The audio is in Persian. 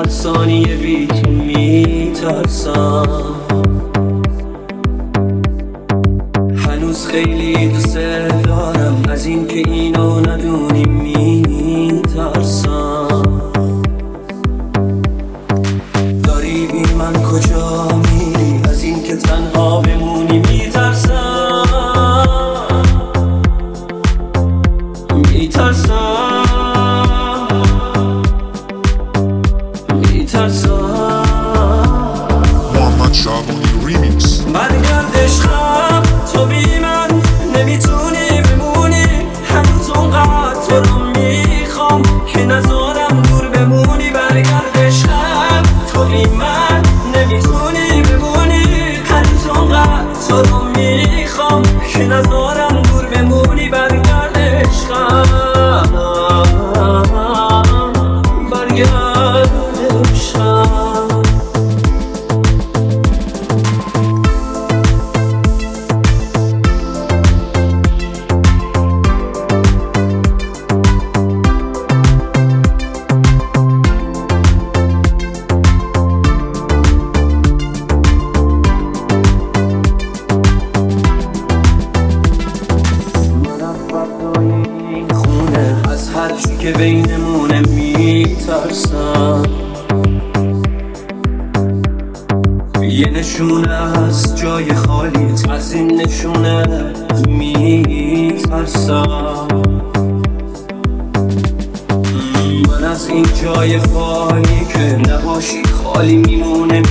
هر ثانیه بیت میترسم. هنوز خیلی دوست دارم، از این که اینو ندونی میترسم. داری بی من کجا میری، از این که تنها بمونی میترسم. محمد شعبانی ریمیکس. برگرد عشقم، تو بی من نمیتونی بمونی. هنوز اونقدر تو رو میخوام که نذارم دور بمونی. برگرد عشقم، تو بی من نمیتونی بمونی. هنوز اونقدر تو رو میخوام که نذارم دور بمونی. برگرد عشقم، برگرد عشقم. از هر چی که بینمونه میترسم. یه نشونه از جای خالیت، از این نشونه میترسم. من از این جای خالی که نباشی خالی میمونه